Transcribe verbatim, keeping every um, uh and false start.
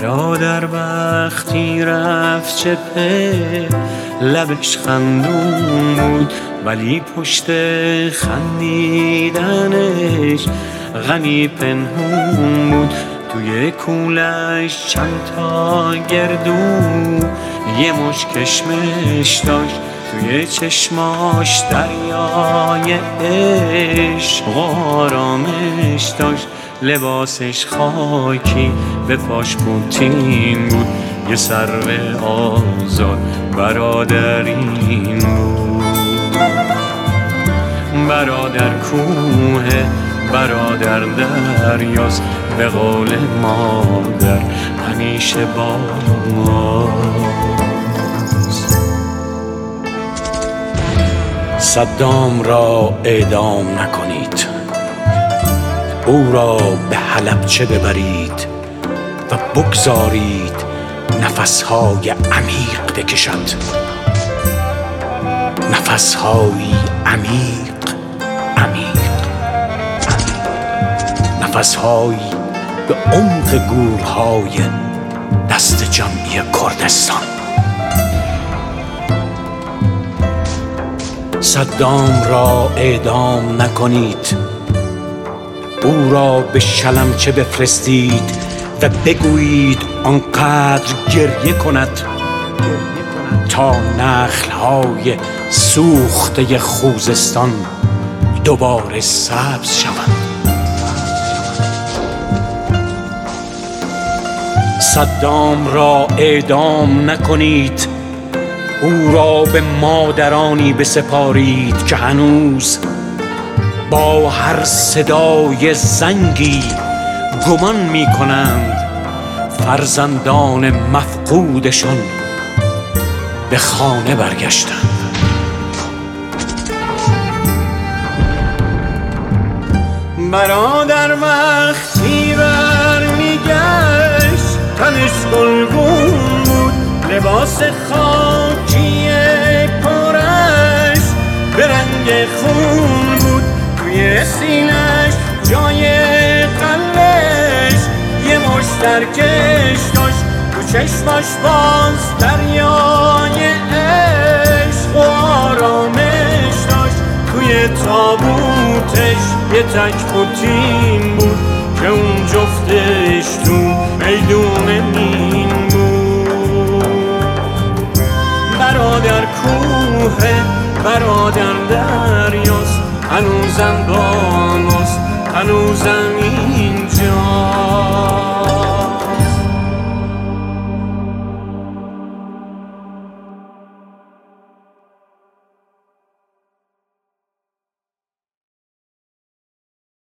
برادر وقتی رفت چپه لبش خندون بود، ولی پشت خندیدنش غمی پنهون بود. توی کولش چند تا گردو یه مش کشمش داشت، توی چشماش دریای عشق آرامش داشت. لباسش خاکی به پاش پوتین بود، یه سرو آزاد برادرین بود. برادر کوه، برادر دریاست، به قول مادر همیشه با ماست. صدام را اعدام نکنید، او را به حلبچه ببرید و بگذارید نفسهای عمیق بکشد. نفسهایی عمیق عمیق نفسهایی به عمق گورهای دست جمعی کردستان. صدام را اعدام نکنید، او را به شلمچه بفرستید و بگویید آنقدر گریه کند تا نخلهای سوخته خوزستان دوباره سبز شوند. صدام را اعدام نکنید، او را به مادرانی بسپارید که هنوز با هر صدای زنگی گمان می کنند فرزندان مفقودشان به خانه برگشتند. برادر وقتی برمیگشت تنش گلگون بود، لباس خاکی پرش به رنگ خون بود. توی سینش جای قلبش یه مش ترکش داشت، تو چشماش باز دریای عشق و آرامش داشت. توی تابوتش یه تک پوتین بود که اون جفتش تو میدون مین بود. برادر کوه، برادر دریاست، هنوزم با ماست، هنوزم